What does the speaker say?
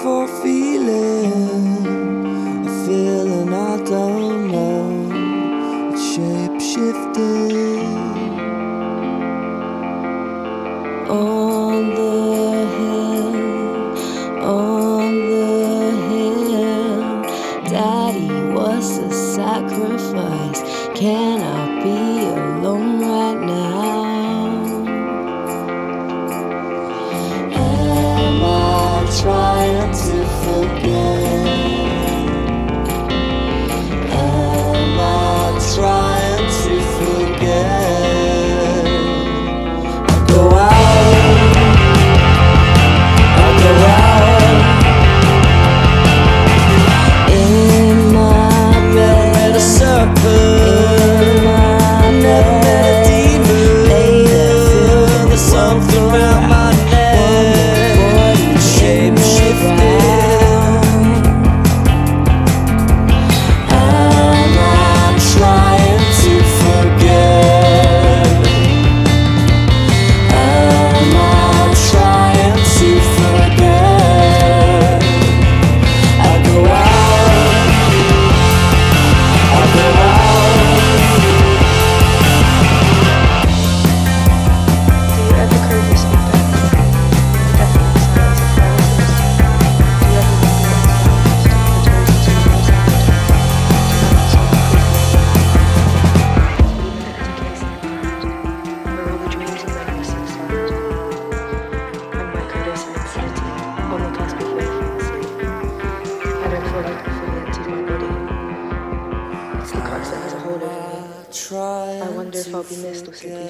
for feeling a feeling I don't know. It's shape-shifting on the hill. Daddy was a sacrifice. Can I be alone right now?